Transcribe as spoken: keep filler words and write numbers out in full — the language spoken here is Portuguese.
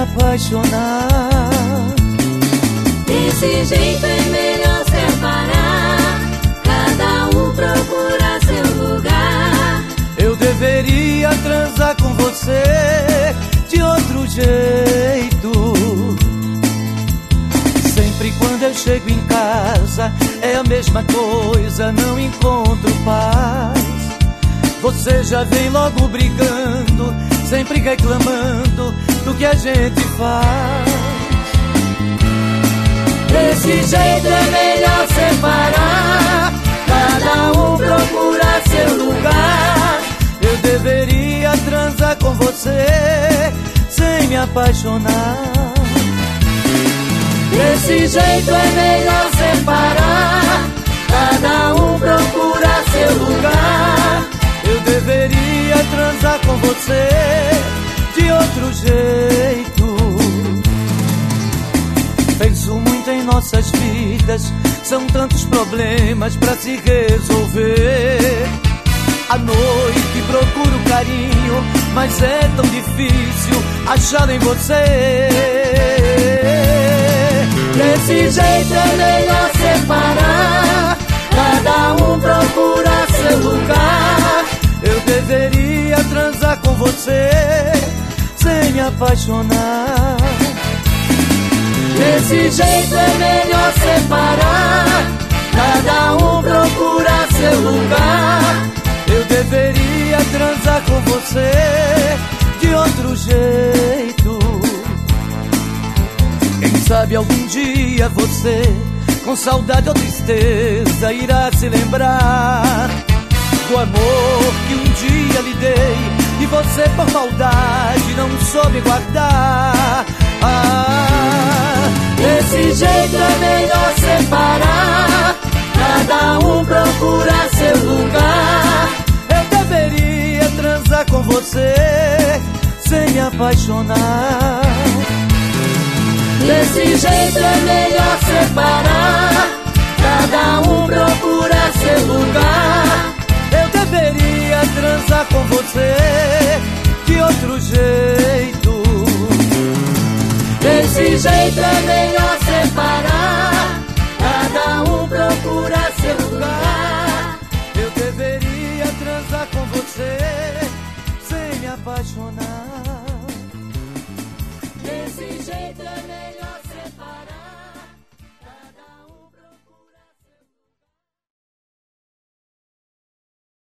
apaixonar. Desse jeito é melhor separar, cada um procura seu lugar. Eu deveria transar com você de outro jeito. Sempre quando eu chego em casa é a mesma coisa, não encontro paz. Você já vem logo brigando, sempre reclamando do que a gente faz. Desse jeito é melhor separar, cada um procura seu lugar. Eu deveria transar com você sem me apaixonar. Desse jeito é melhor separar, cada um procura seu lugar. Eu deveria transar com você de outro jeito. Penso muito em nossas vidas, são tantos problemas pra se resolver. À noite procuro carinho, mas é tão difícil achá-lo em você. Desse jeito é melhor separar, cada um procura seu lugar. Eu deveria transar com você sem me apaixonar. Desse jeito é melhor separar, cada um procura seu lugar. Eu deveria transar com você de outro jeito. Quem sabe algum dia você, com saudade ou tristeza, irá se lembrar do amor que um dia lhe dei e você por maldade não soube guardar. Ah, desse jeito é melhor separar, cada um procura seu lugar. Eu deveria transar com você sem me apaixonar. Desse jeito é melhor separar, cada um procura seu lugar. Eu deveria transar com você de outro jeito. Desse jeito é melhor